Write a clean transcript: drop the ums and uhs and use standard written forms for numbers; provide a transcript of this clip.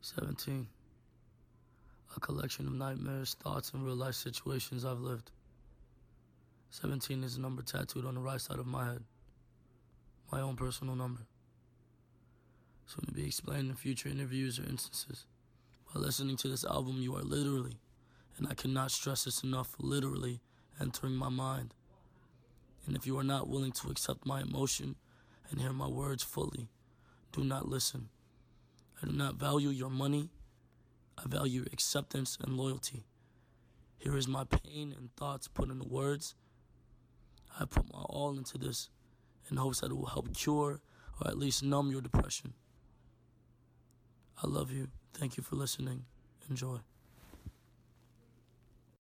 17. A collection of nightmares, thoughts, and real-life situations I've lived. 17 is a number tattooed on the right side of my head. My own personal number. Soon to be explained in future interviews or instances. By listening to this album, you are literally, and I cannot stress this enough, literally entering my mind. And if you are not willing to accept my emotion and hear my words fully, do not listen. I do not value your money. I value your acceptance and loyalty. Here is my pain and thoughts put into words. I put my all into this in hopes that it will help cure or at least numb your depression. I love you. Thank you for listening. Enjoy.